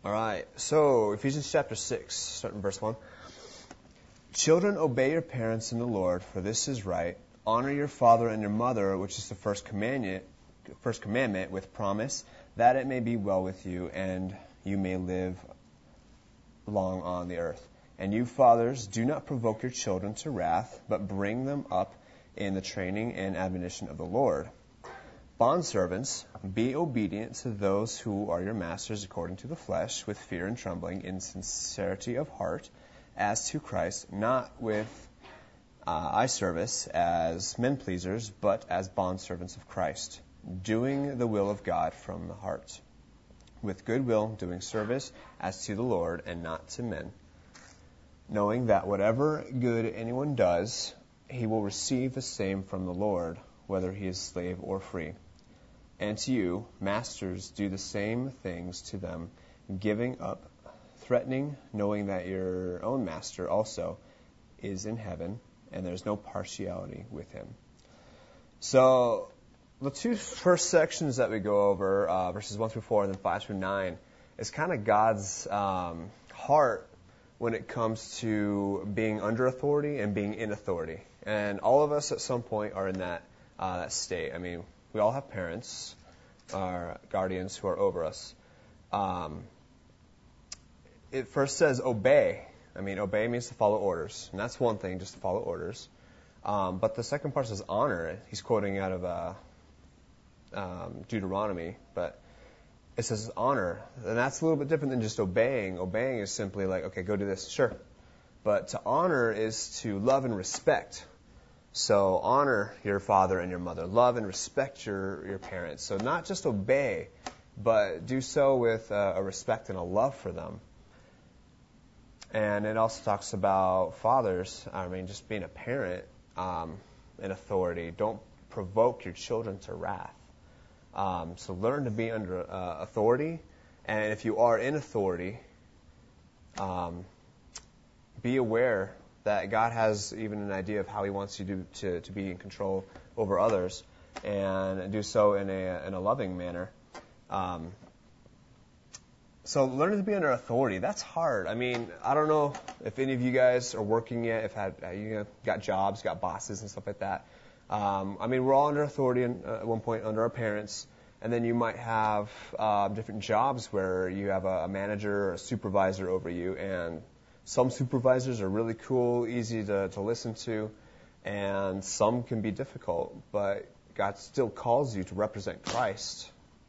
All right, so Ephesians chapter 6, starting verse 1. Children, obey your parents in the Lord, for this is right. Honor your father and your mother, which is the first commandment with promise, that it may be well with you, and you may live long on the earth. And you fathers, do not provoke your children to wrath, but bring them up in the training and admonition of the Lord. Bondservants, be obedient to those who are your masters according to the flesh, with fear and trembling, in sincerity of heart, as to Christ, not with eye service as men pleasers, but as bondservants of Christ, doing the will of God from the heart, with good will, doing service as to the Lord and not to men, knowing that whatever good anyone does, he will receive the same from the Lord, whether he is slave or free. And to you, masters, do the same things to them, giving up, threatening, knowing that your own master also is in heaven, and there's no partiality with him. So the two first sections that we go over, verses 1 through 4 and then 5 through 9, is kind of God's heart when it comes to being under authority and being in authority. And all of us at some point are in that state. I mean, we all have parents, our guardians who are over us. It first says obey. I mean, obey means to follow orders. And that's one thing, just to follow orders. But the second part says honor. He's quoting out of Deuteronomy. But it says honor. And that's a little bit different than just obeying. Obeying is simply like, okay, go do this. Sure. But to honor is to love and respect. So honor your father and your mother. Love and respect your parents. So not just obey, but do so with a respect and a love for them. And it also talks about fathers, I mean, just being a parent in authority. Don't provoke your children to wrath. So learn to be under authority. And if you are in authority, be aware that God has even an idea of how He wants you to be in control over others, and do so in a loving manner. So learning to be under authority, that's hard. I mean, I don't know if any of you guys are working yet, if got jobs, got bosses and stuff like that. I mean, we're all under authority at one point under our parents, and then you might have different jobs where you have a manager or a supervisor over you, and some supervisors are really cool, easy to listen to, and some can be difficult, but God still calls you to represent Christ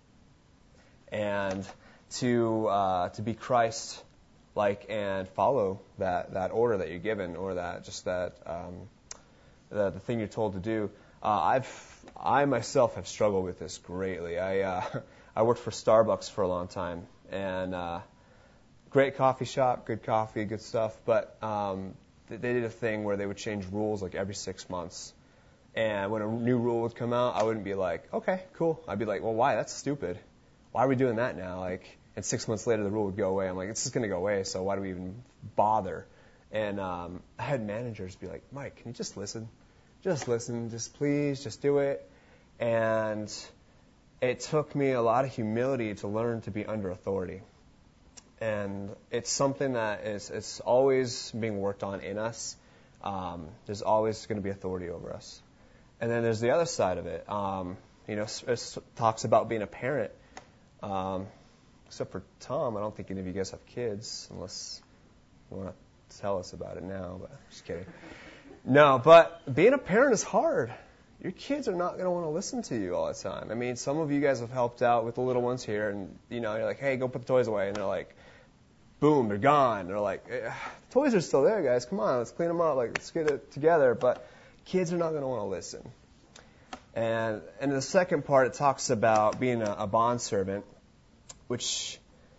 and to be Christ-like and follow that order that you're given, or the thing you're told to do. I myself have struggled with this greatly. I worked for Starbucks for a long time, and great coffee shop, good coffee, good stuff, but they did a thing where they would change rules like every 6 months. And when a new rule would come out, I wouldn't be like, okay, cool. I'd be like, well, why? That's stupid. Why are we doing that now? And 6 months later, the rule would go away. I'm like, it's just going to go away, so why do we even bother? And I had managers be like, Mike, can you just listen? Just listen. Just please, just do it. And it took me a lot of humility to learn to be under authority. And it's something that it's always being worked on in us. There's always going to be authority over us. And then there's the other side of it. It talks about being a parent. Except for Tom, I don't think any of you guys have kids, unless you want to tell us about it now. But just kidding. No, but being a parent is hard. Your kids are not going to want to listen to you all the time. I mean, some of you guys have helped out with the little ones here, and you're like, hey, go put the toys away, and they're like, boom, they're gone. They're like, the toys are still there, guys. Come on, let's clean them up. Let's get it together. But kids are not going to want to listen. And in the second part, it talks about being a bondservant, which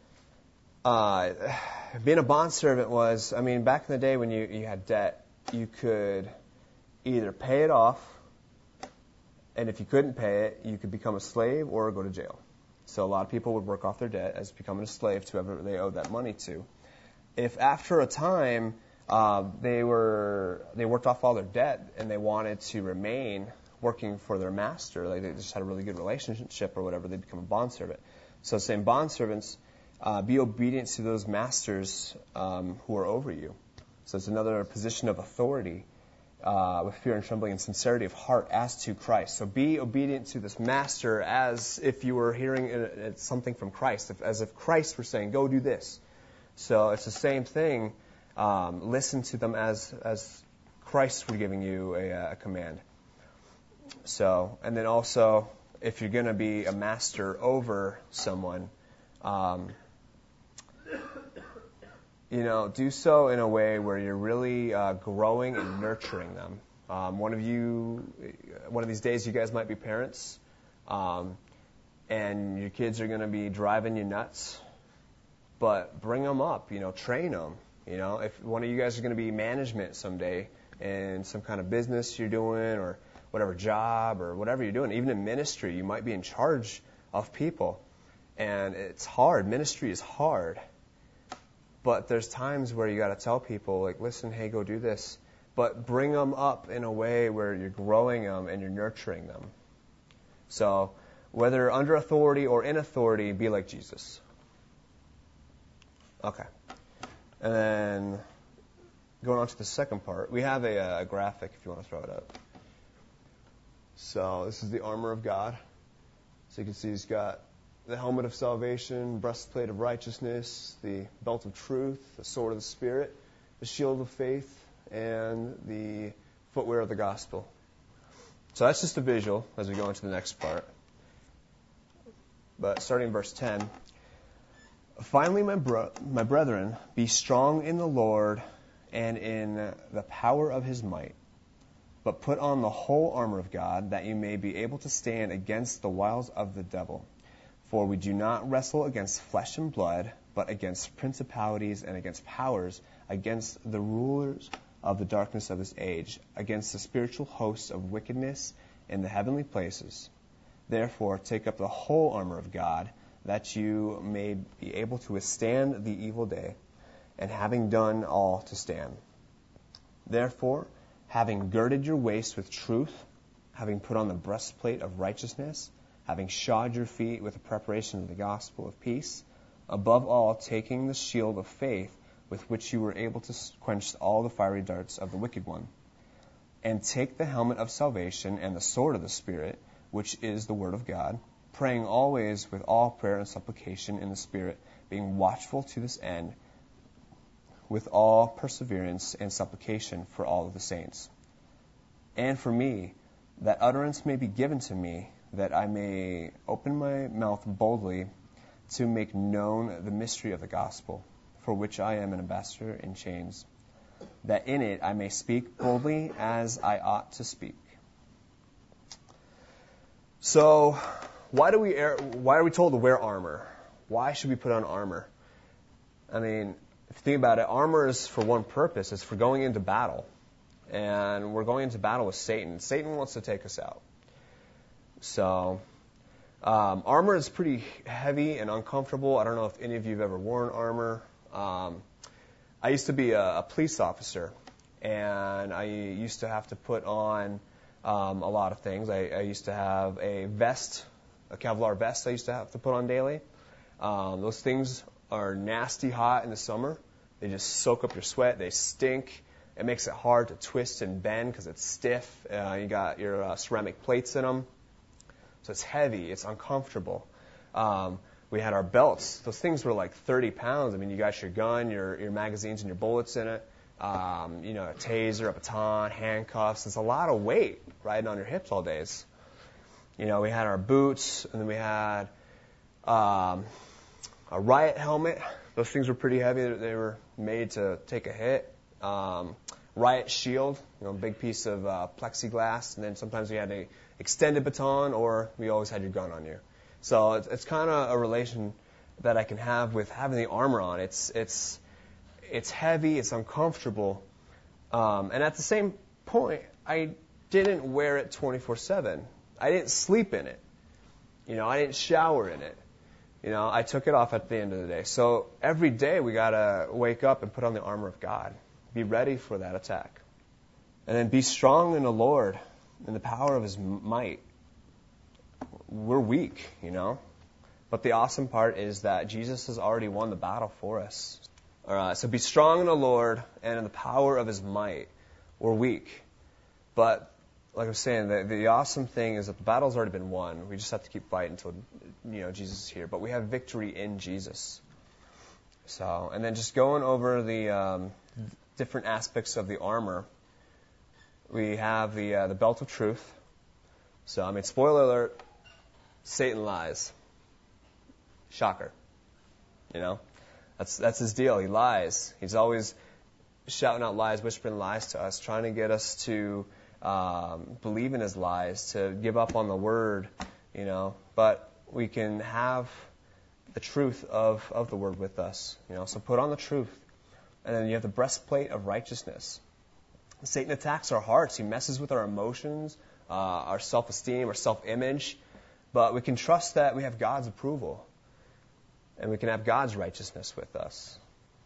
being a bondservant was, I mean, back in the day when you had debt, you could either pay it off, and if you couldn't pay it, you could become a slave or go to jail. So a lot of people would work off their debt as becoming a slave to whoever they owed that money to. If after a time they worked off all their debt and they wanted to remain working for their master, like they just had a really good relationship or whatever, they'd become a bondservant. So same bondservants, Be obedient to those masters who are over you. So it's another position of authority with fear and trembling and sincerity of heart as to Christ. So be obedient to this master as if you were hearing something from Christ, as if Christ were saying, go do this. So it's the same thing. Listen to them as Christ were giving you a command. So, and then also, if you're going to be a master over someone, do so in a way where you're really growing and nurturing them. One of these days, you guys might be parents, and your kids are going to be driving you nuts. But bring them up, train them. If one of you guys is going to be management someday in some kind of business you're doing, or whatever job or whatever you're doing, even in ministry, you might be in charge of people, and it's hard. Ministry is hard. But there's times where you got to tell people, like, listen, hey, go do this. But bring them up in a way where you're growing them and you're nurturing them. So whether under authority or in authority, be like Jesus. Okay. And then going on to the second part, we have a graphic if you want to throw it up. So this is the armor of God. So you can see he's got the helmet of salvation, breastplate of righteousness, the belt of truth, the sword of the Spirit, the shield of faith, and the footwear of the gospel. So that's just a visual as we go into the next part. But starting in verse 10, finally, my brethren, be strong in the Lord and in the power of his might. But put on the whole armor of God, that you may be able to stand against the wiles of the devil. For we do not wrestle against flesh and blood, but against principalities and against powers, against the rulers of the darkness of this age, against the spiritual hosts of wickedness in the heavenly places. Therefore, take up the whole armor of God, that you may be able to withstand the evil day, and having done all, to stand. Therefore, having girded your waist with truth, having put on the breastplate of righteousness, having shod your feet with the preparation of the gospel of peace, above all, taking the shield of faith, with which you were able to quench all the fiery darts of the wicked one. And take the helmet of salvation and the sword of the Spirit, which is the word of God, praying always with all prayer and supplication in the Spirit, being watchful to this end, with all perseverance and supplication for all of the saints. And for me, that utterance may be given to me, that I may open my mouth boldly to make known the mystery of the gospel, for which I am an ambassador in chains, that in it I may speak boldly as I ought to speak. So, why are we told to wear armor? Why should we put on armor? I mean, if you think about it, armor is for one purpose. It's for going into battle. And we're going into battle with Satan. Satan wants to take us out. So, armor is pretty heavy and uncomfortable. I don't know if any of you have ever worn armor. I used to be a police officer, and I used to have to put on a lot of things. I used to have a vest, a Kevlar vest I used to have to put on daily. Those things are nasty hot in the summer. They just soak up your sweat. They stink. It makes it hard to twist and bend because it's stiff. You got your ceramic plates in them. So it's heavy. It's uncomfortable. We had our belts. Those things were like 30 pounds. I mean, you got your gun, your magazines, and your bullets in it. A taser, a baton, handcuffs. It's a lot of weight riding on your hips all days. We had our boots, and then we had a riot helmet. Those things were pretty heavy. They were made to take a hit. Riot shield, a big piece of plexiglass, and then sometimes we had a extended baton, or we always had your gun on you. So it's kind of a relation that I can have with having the armor on. It's heavy, it's uncomfortable, and at the same point, I didn't wear it 24/7. I didn't sleep in it. I didn't shower in it. I took it off at the end of the day. So every day we gotta wake up and put on the armor of God. Be ready for that attack. And then be strong in the Lord, in the power of his might. We're weak, but But the awesome part is that Jesus has already won the battle for us. All right, so be strong in the Lord and in the power of his might. We're weak. But like I was saying, the awesome thing is that the battle's already been won. We just have to keep fighting until Jesus is here. But we have victory in Jesus. So, and then just going over the different aspects of the armor, we have the belt of truth. So, I mean, spoiler alert, Satan lies. Shocker. You know, that's his deal. He lies. He's always shouting out lies, whispering lies to us, trying to get us to believe in his lies, to give up on the word, you know. But we can have the truth of the word with us, you know. So put on the truth. And then you have the breastplate of righteousness. Satan attacks our hearts. He messes with our emotions, our self-esteem, our self-image. But we can trust that we have God's approval. And we can have God's righteousness with us.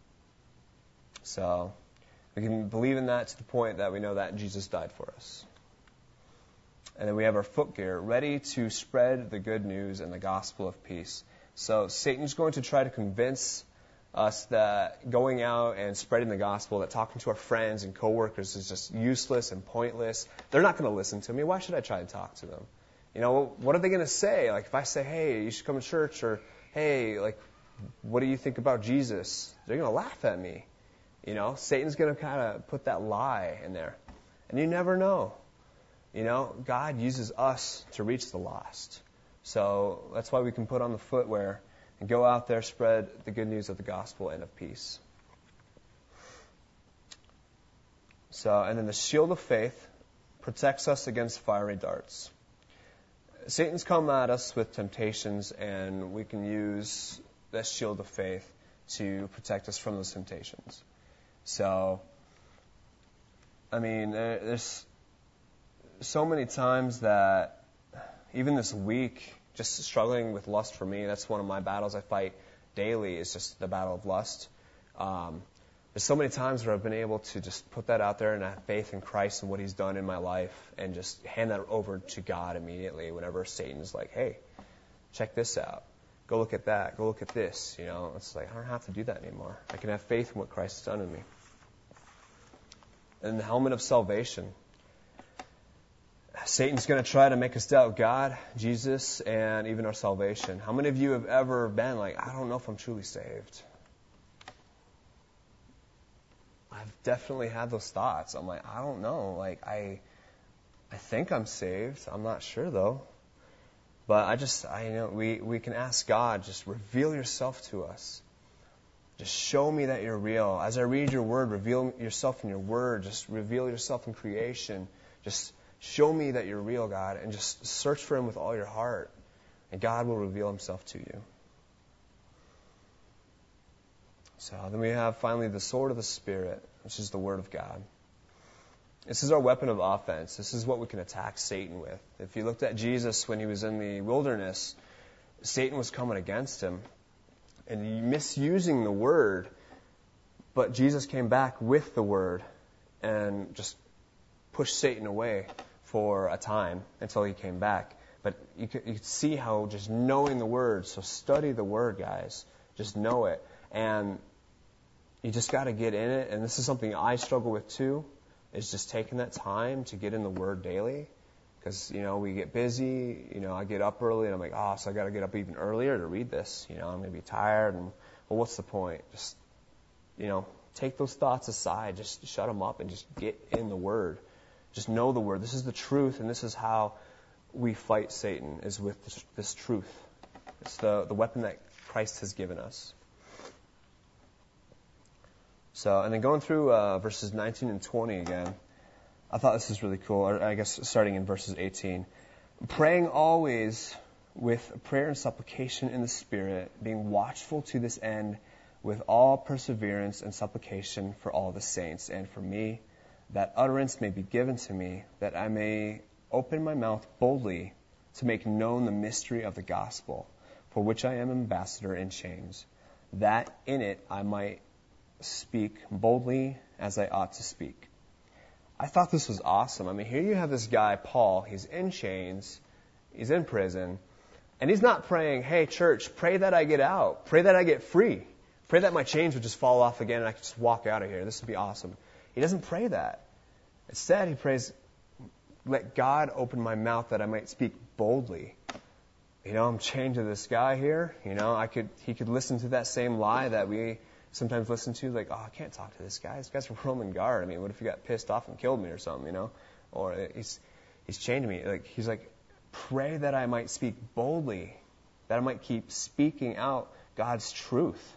So we can believe in that to the point that we know that Jesus died for us. And then we have our footgear, ready to spread the good news and the gospel of peace. So Satan's going to try to convince us that going out and spreading the gospel, that talking to our friends and coworkers is just useless and pointless. They're not going to listen to me. Why should I try to talk to them? You know, what are they going to say? Like if I say, hey, you should come to church, or hey, like, what do you think about Jesus? They're going to laugh at me. You know, Satan's going to kind of put that lie in there. And you never know. You know, God uses us to reach the lost. So that's why we can put on the footwear and go out there, spread the good news of the gospel and of peace. So, and then the shield of faith protects us against fiery darts. Satan's come at us with temptations, and we can use that shield of faith to protect us from those temptations. So, I mean, there's so many times that even this week, just struggling with lust for me, that's one of my battles I fight daily, is just the battle of lust. There's so many times where I've been able to just put that out there and have faith in Christ and what he's done in my life and just hand that over to God immediately whenever Satan's like, hey, check this out. Go look at that. Go look at this. You know, it's like, I don't have to do that anymore. I can have faith in what Christ has done in me. And the helmet of salvation. Satan's going to try to make us doubt God, Jesus, and even our salvation. How many of you have ever been like, I don't know if I'm truly saved? I've definitely had those thoughts. I'm like, I don't know. Like, I think I'm saved. I'm not sure, though. But I know we can ask God, just reveal yourself to us. Just show me that you're real. As I read your word, reveal yourself in your word. Just reveal yourself in creation. Just show me that you're real, God, and just search for him with all your heart, and God will reveal himself to you. So then we have finally the sword of the Spirit, which is the Word of God. This is our weapon of offense. This is what we can attack Satan with. If you looked at Jesus when he was in the wilderness, Satan was coming against him and misusing the Word, but Jesus came back with the Word and just pushed Satan away for a time until he came back. But you could see how just knowing the Word, so study the Word, guys. Just know it. And you just got to get in it. And this is something I struggle with too, is just taking that time to get in the Word daily. Because, you know, we get busy. You know, I get up early and I'm like, so I got to get up even earlier to read this. You know, I'm going to be tired. And, well, what's the point? Just, you know, take those thoughts aside. Just shut them up and just get in the Word. Just know the Word. This is the truth, and this is how we fight Satan, is with this truth. It's the weapon that Christ has given us. So, and then going through verses 19 and 20 again, I thought this was really cool, or I guess starting in verses 18. Praying always with prayer and supplication in the Spirit, being watchful to this end with all perseverance and supplication for all the saints, and for me, that utterance may be given to me, that I may open my mouth boldly to make known the mystery of the gospel, for which I am ambassador in chains, that in it I might speak boldly as I ought to speak. I thought this was awesome. I mean, here you have this guy, Paul. He's in chains. He's in prison. And he's not praying, hey, church, pray that I get out. Pray that I get free. Pray that my chains would just fall off again and I could just walk out of here. This would be awesome. He doesn't pray that. Instead, he prays, let God open my mouth that I might speak boldly. I'm chained to this guy here. He could listen to that same lie that we sometimes listen to, like, oh, I can't talk to this guy. This guy's a Roman guard. I mean, what if he got pissed off and killed me or something, Or he's chained to me. He's like, pray that I might speak boldly, that I might keep speaking out God's truth.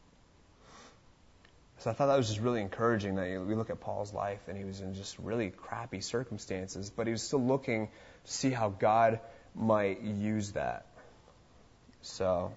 So I thought that was just really encouraging that we look at Paul's life and he was in just really crappy circumstances, but he was still looking to see how God might use that. So,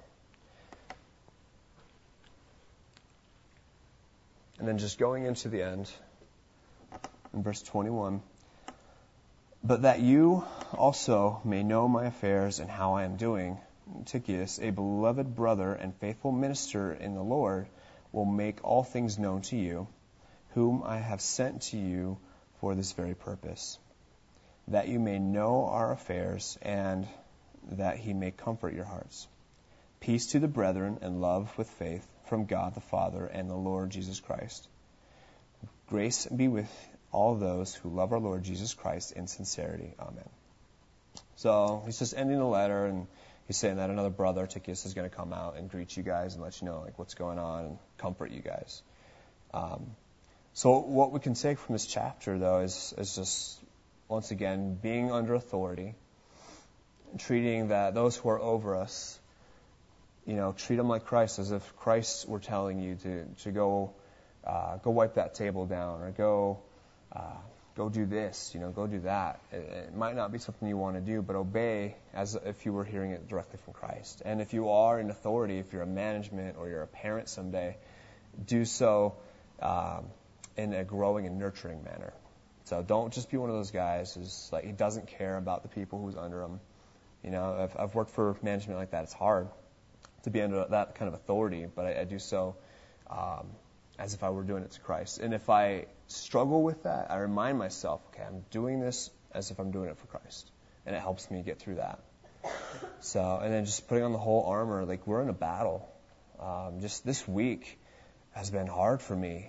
and then just going into the end, in verse 21, but that you also may know my affairs and how I am doing, Tychicus, a beloved brother and faithful minister in the Lord, will make all things known to you, whom I have sent to you for this very purpose, that you may know our affairs and that he may comfort your hearts. Peace to the brethren and love with faith from God the Father and the Lord Jesus Christ. Grace be with all those who love our Lord Jesus Christ in sincerity. Amen. So he's just ending the letter, and he's saying that another brother, Tychicus, is going to come out and greet you guys and let you know what's going on and comfort you guys. So what we can take from this chapter, though, is just, once again, being under authority, treating those who are over us, treat them like Christ, as if Christ were telling you to go wipe that table down, or go do this, go do that. It might not be something you want to do, but obey as if you were hearing it directly from Christ. And if you are in authority, if you're a management or you're a parent someday, do so in a growing and nurturing manner. So don't just be one of those guys who's like, he doesn't care about the people who's under him. I've worked for management like that. It's hard to be under that kind of authority, but I do so as if I were doing it to Christ. And if I struggle with that, I remind myself, okay, I'm doing this as if I'm doing it for Christ. And it helps me get through that. So, and then just putting on the whole armor, we're in a battle. Just this week has been hard for me.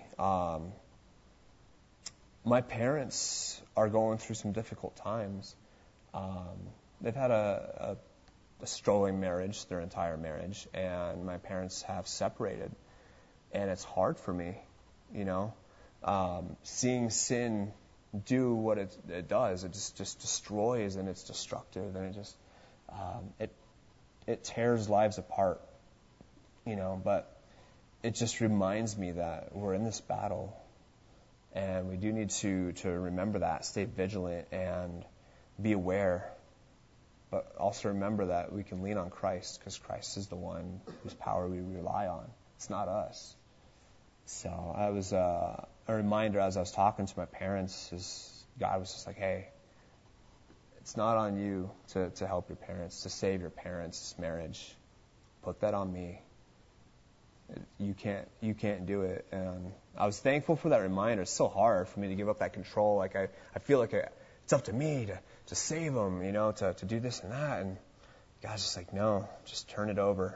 My parents are going through some difficult times. They've had a struggling marriage, their entire marriage, and my parents have separated. And it's hard for me, seeing sin do what it does. It just destroys, and it's destructive, and it tears lives apart, but it just reminds me that we're in this battle, and we do need to remember that, stay vigilant, and be aware, but also remember that we can lean on Christ, because Christ is the one whose power we rely on. It's not us. So I was a reminder as I was talking to my parents, God was just like, hey, it's not on you to help your parents, to save your parents' marriage. Put that on me. You can't do it. And I was thankful for that reminder. It's so hard for me to give up that control. I feel like it's up to me to save them, to do this and that. And God's just like, no, just turn it over.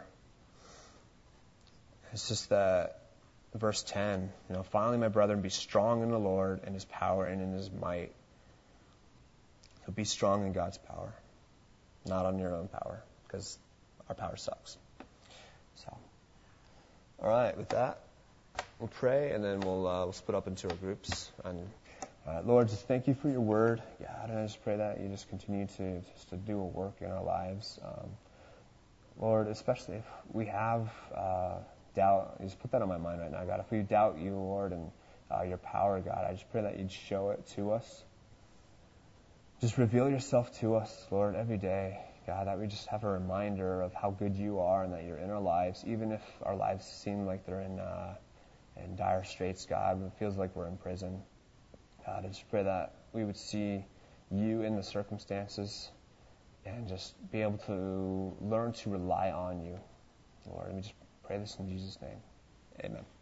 It's just that. Verse 10, finally, my brethren, be strong in the Lord and his power and in his might. So be strong in God's power, not on your own power, because our power sucks. So, all right, with that, we'll pray, and then we'll split up into our groups. And Lord, just thank you for your word, God, and I just pray that you just continue to do a work in our lives. Lord, especially if we have doubt, you just put that on my mind right now, God. If we doubt you, Lord, and your power, God, I just pray that you'd show it to us. Just reveal yourself to us, Lord, every day, God, that we just have a reminder of how good you are and that you're in our lives, even if our lives seem like they're in dire straits, God, and it feels like we're in prison. God, I just pray that we would see you in the circumstances and just be able to learn to rely on you, Lord. And we just pray this in Jesus' name. Amen.